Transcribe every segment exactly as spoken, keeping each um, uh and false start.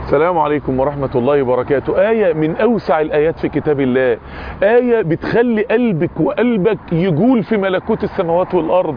السلام عليكم ورحمة الله وبركاته. آية من أوسع الآيات في كتاب الله، آية بتخلي قلبك وقلبك يجول في ملكوت السماوات والأرض،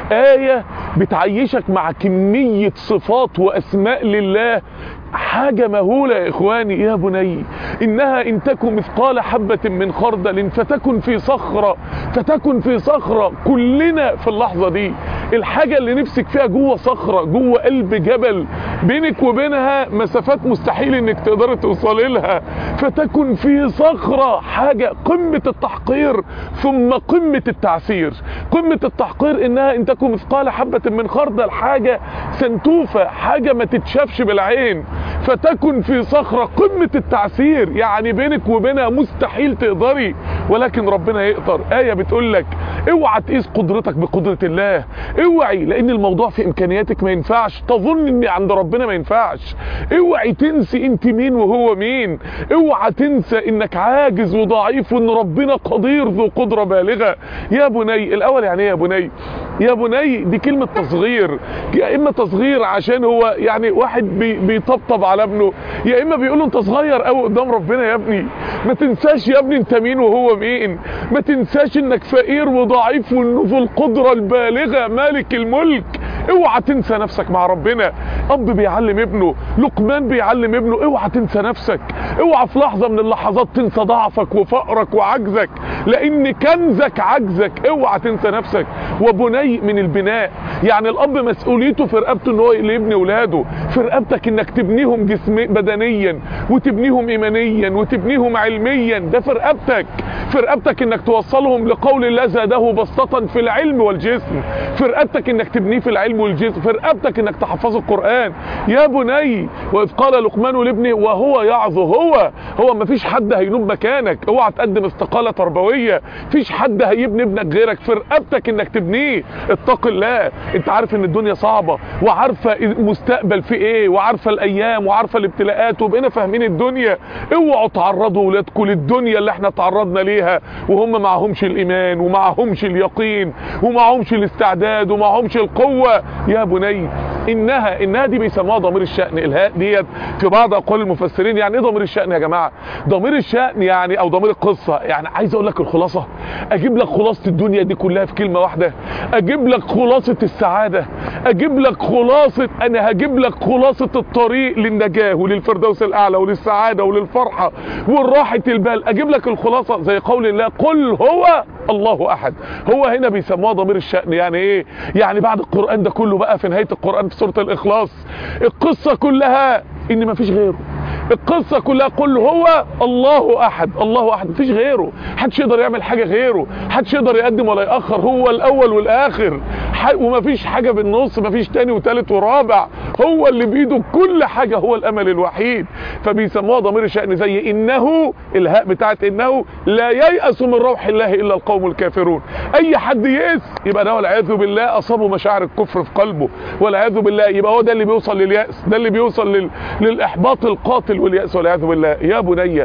آية بتعيشك مع كمية صفات وأسماء لله، حاجة مهولة يا إخواني. يا بني إنها إن تكن مثقال حبة من خردل فتكن في صخرة، فتكن في صخرة. كلنا في اللحظة دي الحاجة اللي نفسك فيها جوه صخرة، جوه قلب جبل، بينك وبينها مسافات مستحيل انك تقدر توصلي لها، فتكن في صخرة. حاجة قمة التحقير ثم قمة التعسير. قمة التحقير انها ان تكن مثقال حبة من خردل، حاجة سنتوفة، حاجة ما تتشافش بالعين، فتكن في صخرة. قمة التعسير يعني بينك وبينها مستحيل تقدري، ولكن ربنا يقدر. آية بتقول لك اوعى تقيس قدرتك بقدرة الله، اوعي، لان الموضوع في امكانياتك ما ينفعش تظن ان عند ربنا ما ينفعش. اوعي تنسي انت مين وهو مين، اوعى تنسى انك عاجز وضعيف وان ربنا قدير ذو قدرة بالغة. يا بني، الاول يعني ايه يا بني؟ يا بني دي كلمة تصغير، يا اما تصغير عشان هو يعني واحد بي بيطبطب على ابنه، يا اما بيقول له انت صغير قوي قدام ربنا يا ابني. ما تنساش يا ابني انت مين وهو مين، ما تنساش انك فقير وضعيف وانه ذو القدرة البالغة مالك الملك. اوعى تنسى نفسك مع ربنا. اب بيعلم ابنه، لقمان بيعلم ابنه اوعى تنسى نفسك، اوعى في لحظة من اللحظات تنسى ضعفك وفقرك وعجزك، لان كنزك عجزك. اوعى تنسى نفسك. وبني من البناء، يعني الاب مسؤوليته في رقبته ان هو اللي يبني اولاده، في رقبتك انك تبنيهم جسم بدنيا وتبنيهم ايمانيا وتبنيهم علميا، ده في رقبتك. في رقبتك انك توصلهم لقول الله زاده بسطة في العلم والجسم، في رقبتك انك تبنيه في العلم والجسم، في رقبتك انك تحفظ القرآن. يا بني واذ قال لقمان لابنه وهو يعظه، هو هو ما فيش حد هينوب مكانك، اوعى تقدم استقالة تربوية، فيش حد هيبني ابنك غيرك، في رقبتك انك تبنيه. اتق الله، انت عارف ان الدنيا صعبة وعارفة المستقبل في ايه وعارفة الايام وعارفة الابتلاءات وبقينا فاهمين الدنيا. اوعوا تعرضوا ولادكم للدنيا اللي احنا تعرضنا ليها وهم معهمش الايمان ومعهمش اليقين ومعهمش الاستعداد ومعهمش القوة. يا بني انها انها دي بيسموها ضمير الشأن. الهاء ديت في بعض اقوال المفسرين يعني ايه ضمير الشأن يا جماعة؟ ضمير الشأن يعني او ضمير القصة، يعني عايز اقول لك الخلاصة، اجيب لك خلاصة الدنيا دي كلها في كلمة واحدة، اجيب لك خلاصة السعادة، اجيب لك خلاصة، انا هجيب لك خلاصة الطريق للنجاة وللفردوس الاعلى وللسعادة وللفرحة والراحة البال. اجيب لك الخلاصة زي قول الله قل هو الله احد. هو هنا بيسموها ضمير الشأن. يعني ايه؟ يعني بعد القرآن ده كله بقى في نهاية القرآن في سورة الاخلاص القصة كلها ان مفيش غيره، القصة كلها قل هو الله احد، الله احد، مفيش غيره، محدش يقدر يعمل حاجة غيره، محدش يقدر يقدم ولا يأخر، هو الاول والاخر، ومفيش حاجة بالنص، مفيش تاني وتالت ورابع، هو اللي بيده كل حاجة، هو الامل الوحيد. فبيسموها ضمير الشأن. زي انه، الهاء بتاعت انه لا ييأس من روح الله الا القوم الكافرون. اي حد يئس يبقى ده والعياذ بالله اصابه مشاعر الكفر في قلبه والعياذ بالله، يبقى هو ده اللي بيوصل لليأس، ده اللي بيوصل لل... للاحباط القاتل واليأس والعياذ بالله. يا بني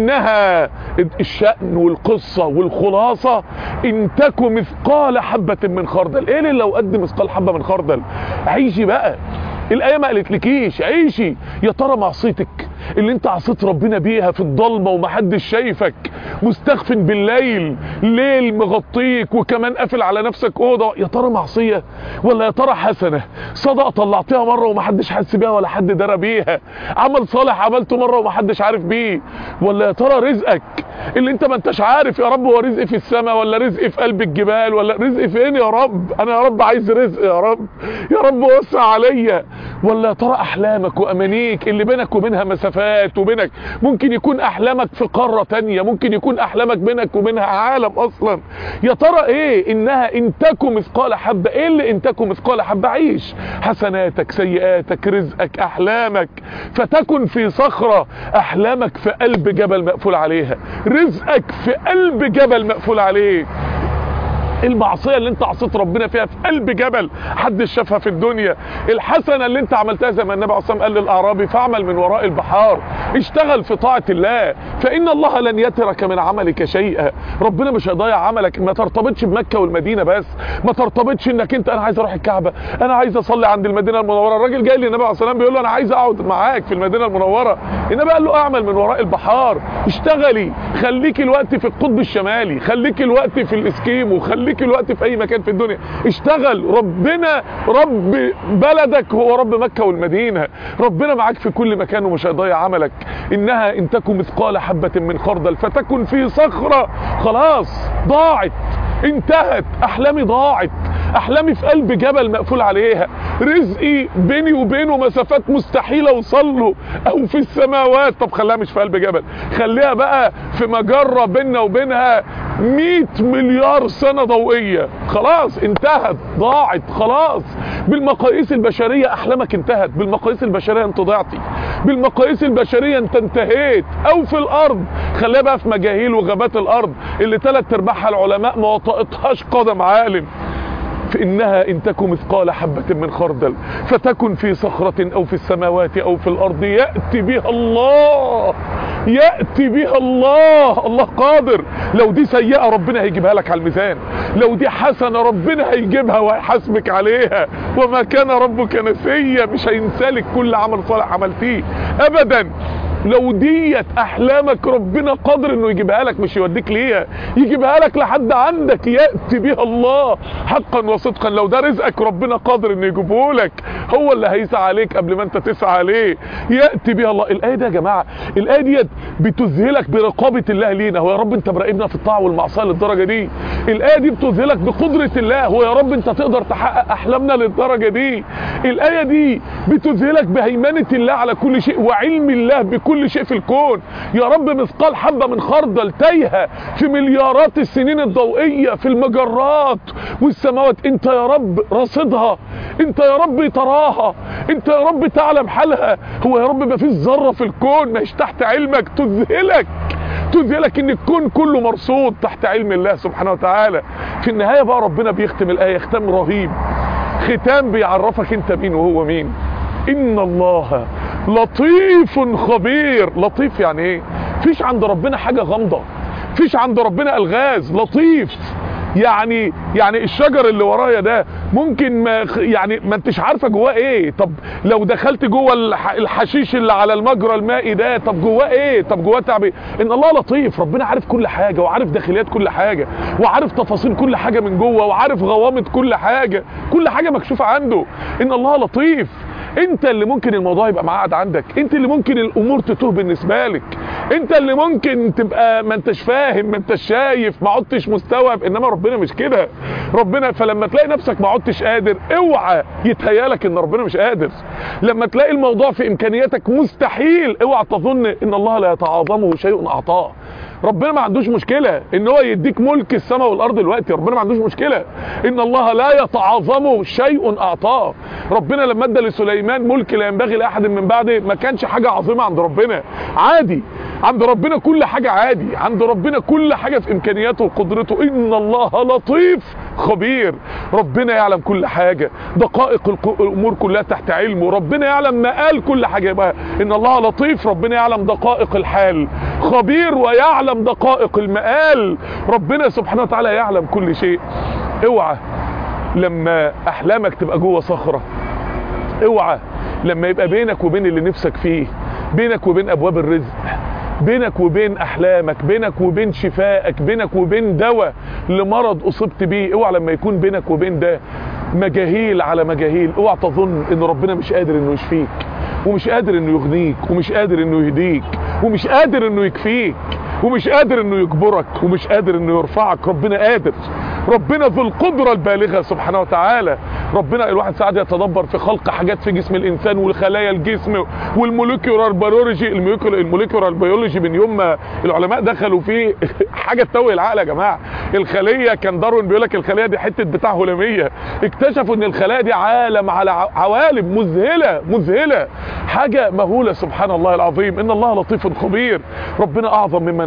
انها الشأن والقصة والخلاصة ان تكن مثقال حبة من خردل. ايه اللي لو قد مثقال حبة من خردل؟ عيشي بقى، الآية ما قالتلكيش عيشي. يا ترى معصيتك اللي انت عصيت ربنا بيها في الضلمة ومحدش شايفك، مستخف بالليل، ليل مغطيك وكمان قافل على نفسك اوضه، يا ترى معصية ولا يا ترى حسنة؟ صدقة طلعتها مرة ومحدش حس بيها ولا حد درى بيها، عمل صالح عملته مرة ومحدش عارف بيه، ولا يا ترى رزقك اللي انت ما انتش عارف يا رب هو رزقي في السماء ولا رزقي في قلب الجبال ولا رزقي فين يا رب؟ انا يا رب عايز رزق يا رب، يا رب وسع عليا. ولا يا ترى احلامك وامانيك اللي بينك وبينها مسافات، وبينك ممكن يكون احلامك في قارة تانية، ممكن يكون احلامك بينك وبينها عالم اصلا. يا ترى ايه؟ انها ان تكن مثقال حبة. ايه اللي ان تكن مثقال حبة؟ عيش حسناتك سيئاتك رزقك احلامك، فتكن في صخرة. احلامك في قلب جبل مقفول عليها، رزقك في قلب جبل مقفول عليه. المعصية اللي انت عصيت ربنا فيها في قلب جبل حدش شافها في الدنيا. الحسنة اللي انت عملتها زي ما النبي عليه الصلاة والسلام قال للاعرابي فاعمل من وراء البحار، اشتغل في طاعة الله، فإن الله لن يترك من عملك شيئا. ربنا مش هيضيع عملك. ما ترتبطش بمكة والمدينة بس، ما ترتبطش انك انت انا عايز اروح الكعبة، انا عايز اصلي عند المدينة المنورة. الراجل جاي للنبي عليه الصلاة والسلام بيقول له انا عايز اقعد معاك في المدينة المنورة. النبي قال له اعمل من وراء البحار، اشتغلي، خليك الوقت في القطب الشمالي، خليك الوقت في الاسكيمو، خليك الوقت في اي مكان في الدنيا، اشتغل. ربنا رب بلدك هو رب مكة والمدينة، ربنا معاك في كل مكان ومش هيضيع عملك. انها ان تكن مثقال حبة من خردل فتكن في صخرة. خلاص ضاعت، انتهت، احلامي ضاعت، احلامي في قلب جبل مقفول عليها، رزقي بيني وبينه مسافات مستحيل اوصل له، او في السماوات. طب خليها مش في قلب جبل، خليها بقى في مجرة بيننا وبينها مئة مليار سنة ضوئية. خلاص انتهت، ضاعت، خلاص. بالمقاييس البشرية احلامك انتهت، بالمقاييس البشرية انت ضعتي، بالمقاييس البشرية انت انتهيت. او في الارض، خليها بقى في مجاهيل وغابات الارض اللي ثلاث ارباعها العلماء ما وطئتهاش قدم عالم. فإنها إن تكن مثقال حبة من خردل فتكن في صخرة أو في السماوات أو في الأرض يأتي بها الله، يأتي بها الله. الله قادر. لو دي سيئة ربنا هيجيبها لك على الميزان، لو دي حسنة ربنا هيجيبها وهيحاسبك عليها. وما كان ربك نسيا، مش هينسالك كل عمل صالح عملتيه أبدا. لو ديت احلامك ربنا قادر انه يجيبها لك، مش يوديك ليها، يجيبها لك لحد عندك. يأتي بها الله حقا وصدقا. لو ده رزقك ربنا قادر انه يجيبه لك، هو اللي هيسعى عليك قبل ما انت تسعى عليه. يأتي بها الله. الايه دي يا جماعه، الايه ديت بتذهلك برقابه الله لينا. هو يا رب انت مراقبنا في الطاعه والمعصيه للدرجه دي؟ الايه دي بتذهلك بقدره الله. هو يا رب انت تقدر تحقق احلامنا للدرجه دي؟ الايه دي بتذهلك بهيمنه الله على كل شيء وعلم الله بكل كل شيء في الكون. يا رب مثقال حبة من خردل تايهة في مليارات السنين الضوئية في المجرات والسماوات، انت يا رب راصدها، انت يا رب تراها، انت يا رب تعلم حالها. هو يا رب ما فيش ذرة في الكون مش تحت علمك. تذهلك تذهلك ان الكون كله مرصود تحت علم الله سبحانه وتعالى. في النهاية بقى ربنا بيختم الآية ختام رهيب، ختام بيعرفك انت مين وهو مين. ان الله لطيف خبير. لطيف يعني ايه؟ فيش عند ربنا حاجة غامضة، فيش عند ربنا الغاز. لطيف يعني يعني الشجر اللي ورايا ده ممكن ما يعني ما انتش عارفه جواه ايه. طب لو دخلت جوه الحشيش اللي على المجرى المائي ده، طب جواه ايه؟ طب جواه تعب ايه؟ ان الله لطيف. ربنا عارف كل حاجه، وعارف داخليات كل حاجه، وعارف تفاصيل كل حاجه من جوه، وعارف غوامض كل حاجه، كل حاجه مكشوفه عنده. ان الله لطيف. انت اللي ممكن الموضوع يبقى معقد عندك، انت اللي ممكن الامور تتوه بالنسبه لك، انت اللي ممكن تبقى ما انتش فاهم، ما انتش شايف، ما عدتش مستوعب. انما ربنا مش كده. ربنا فلما تلاقي نفسك ما عدتش قادر، اوعى يتهيالك ان ربنا مش قادر. لما تلاقي الموضوع في امكانياتك مستحيل، اوعى تظن ان الله لا يتعاظمه شيء اعطاه. ربنا ما عندوش مشكلة ان هو يديك ملك السماء والارض دلوقتي، ربنا ما عندوش مشكلة. ان الله لا يتعاظمه شيء اعطاه. ربنا لما ادى لسليمان ملك لا ينبغي لاحد من بعده، ما كانش حاجة عظيمة عند ربنا، عادي عند ربنا، كل حاجة عادي عند ربنا، كل حاجة في امكانياته وقدرته. ان الله لطيف خبير. ربنا يعلم كل حاجة، دقائق الامور كلها تحت علمه. ربنا يعلم مقال كل حاجة. يبقى ان الله لطيف، ربنا يعلم دقائق الحال. خبير ويعلم دقائق المقال. ربنا سبحانه وتعالى يعلم كل شيء. اوعى لما احلامك تبقى جوه صخرة، اوعى لما يبقى بينك وبين اللي نفسك فيه، بينك وبين ابواب الرزق، بينك وبين احلامك، بينك وبين شفائك، بينك وبين دواء لمرض اصبت بيه، اوعى لما يكون بينك وبين ده مجاهيل على مجاهيل، اوعى تظن ان ربنا مش قادر انه يشفيك، ومش قادر انه يغنيك، ومش قادر انه يهديك، ومش قادر انه يكفيك، ومش قادر انه يجبرك، ومش قادر انه يرفعك. ربنا قادر، ربنا ذو القدرة البالغة سبحانه وتعالى. ربنا الواحد ساعات يتدبر في خلق حاجات في جسم الانسان والخلايا الجسم والموليكيولار بيولوجي. الموليكيولار بيولوجي من يوم ما العلماء دخلوا فيه حاجة تتوه العقل يا جماعة. الخلية كان داروين بيقول لك الخلية دي حتة بتاع هلامية، اكتشفوا ان الخلايا دي عالم على عوالم مذهلة مذهلة، حاجة مهولة سبحان الله العظيم. ان الله لطيف خبير. ربنا اعظم مما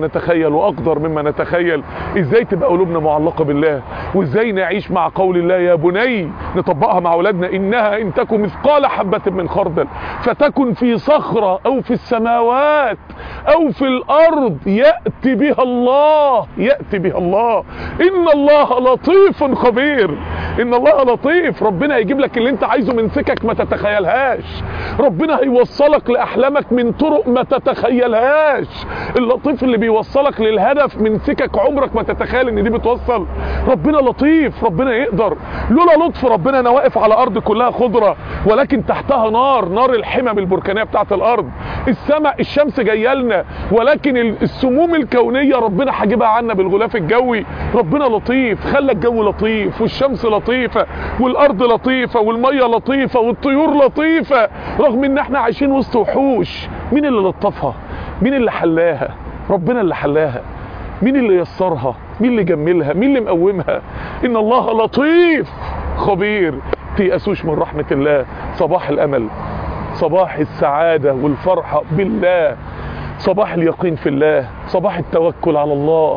نتخيل واقدر مما نتخيل. ازاي تبقى قلوبنا معلقة بالله، وازاي نعيش مع قول الله يا بني، نطبقها مع اولادنا. انها ان تكن مثقال حبة من خردل فتكن في صخرة او في السماوات او في الارض يأتي بها الله، يأتي بها الله. ان الله لطيف خبير، ان الله لطيف. ربنا هيجيب لك اللي انت عايزه من سكك ما تتخيلهاش، ربنا هيوصلك لاحلامك من طرق ما تتخيلهاش. اللطيف اللي بيوصلك للهدف من سكك عمرك ما تتخيل ان دي بتوصل. ربنا لطيف، ربنا يقدر. لولا لطف ربنا انا واقف على ارض كلها خضرة ولكن تحتها نار، نار الحمم البركانية بتاعت الارض. السماء الشمس جايه لنا ولكن السموم الكونية ربنا حاجبها عنا بالغلاف الجوي. ربنا لطيف، خلى الجو لطيف والشمس لطيفة والارض لطيفة والمية لطيفة والطيور لطيفة، رغم ان احنا عايشين وسط وحوش. مين اللي لطفها؟ مين اللي حلاها؟ ربنا اللي حلاها. مين اللي يسرها؟ مين اللي جملها؟ مين اللي مقومها؟ ان الله لطيف خبير. تيأسوش من رحمة الله. صباح الامل، صباح السعادة والفرحة بالله، صباح اليقين في الله، صباح التوكل على الله،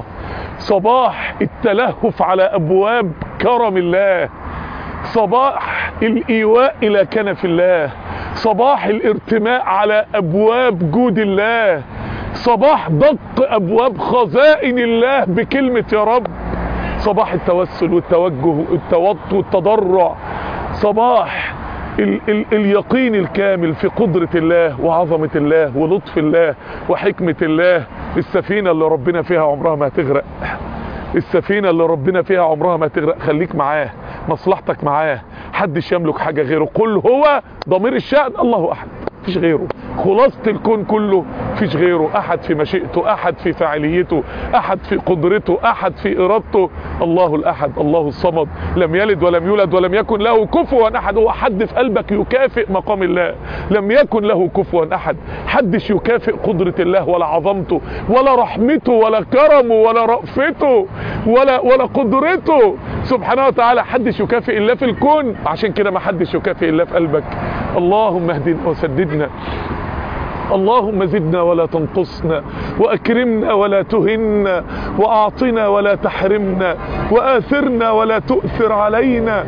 صباح التلهف على ابواب كرم الله، صباح الايواء الى كنف الله، صباح الارتماء على ابواب جود الله، صباح دق ابواب خزائن الله بكلمة يا رب، صباح التوسل والتوجه والتوضع والتضرع، صباح ال ال اليقين الكامل في قدرة الله وعظمة الله ولطف الله وحكمة الله. السفينة اللي ربنا فيها عمرها ما هتغرق، السفينة اللي ربنا فيها عمرها ما هتغرق. خليك معاه، مصلحتك معاه، حدش يملك حاجة غيره. قل هو ضمير الشأن الله احد، مفيش غيره. خلاصة الكون كله مفيش غيره. احد في مشيئته، احد في فاعليته، احد في قدرته، احد في ارادته. الله الاحد، الله الصمد، لم يلد ولم يولد ولم يكن له كفوا احد. هو حد في قلبك يكافئ مقام الله؟ لم يكن له كفوا احد. حدش يكافئ قدرة الله ولا عظمته ولا رحمته ولا كرمه ولا رأفته ولا ولا قدرته سبحانه وتعالى. حدش يكافئ الله في الكون، عشان كده ما حدش يكافئ الله في قلبك. اللهم اهدنا وسددنا، اللهم زدنا ولا تنقصنا، واكرمنا ولا تهنا، واعطنا ولا تحرمنا، واثرنا ولا تؤثر علينا،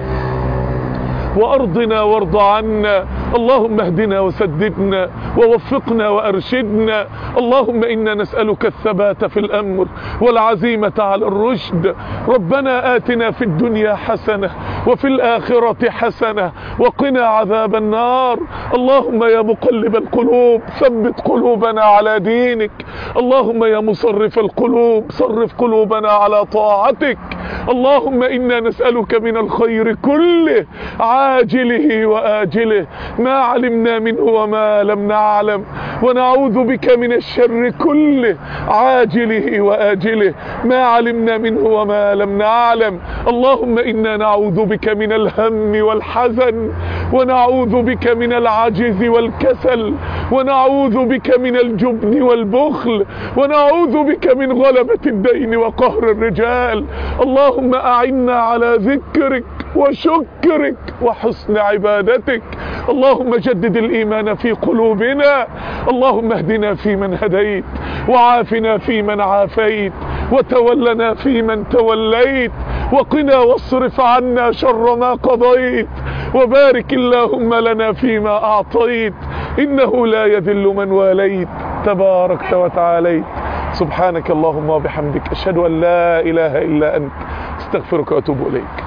وارضنا وارض عنا. اللهم اهدنا وسددنا ووفقنا وارشدنا. اللهم انا نسألك الثبات في الامر والعزيمة على الرشد. ربنا آتنا في الدنيا حسنة وفي الاخرة حسنة وقنا عذاب النار. اللهم يا مقلب القلوب ثبت قلوبنا على دينك. اللهم يا مصرف القلوب صرف قلوبنا على طاعتك. اللهم انا نسألك من الخير كله عاجله وآجله ما علمنا منه وما لم نعلم، ونعوذ بك من الشر كله عاجله وآجله ما علمنا منه وما لم نعلم. اللهم إنا نعوذ بك من الهم والحزن، ونعوذ بك من العجز والكسل، ونعوذ بك من الجبن والبخل، ونعوذ بك من غلبة الدين وقهر الرجال. اللهم أعنا على ذكرك وشكرك وحسن عبادتك. اللهم جدد الإيمان في قلوبنا. اللهم اهدنا فيمن هديت، وعافنا فيمن عافيت، وتولنا فيمن توليت، وقنا واصرف عنا شر ما قضيت، وبارك اللهم لنا فيما أعطيت، إنه لا يذل من واليت تباركت وتعاليت. سبحانك اللهم وبحمدك، أشهد أن لا إله إلا أنت، استغفرك وأتوب إليك.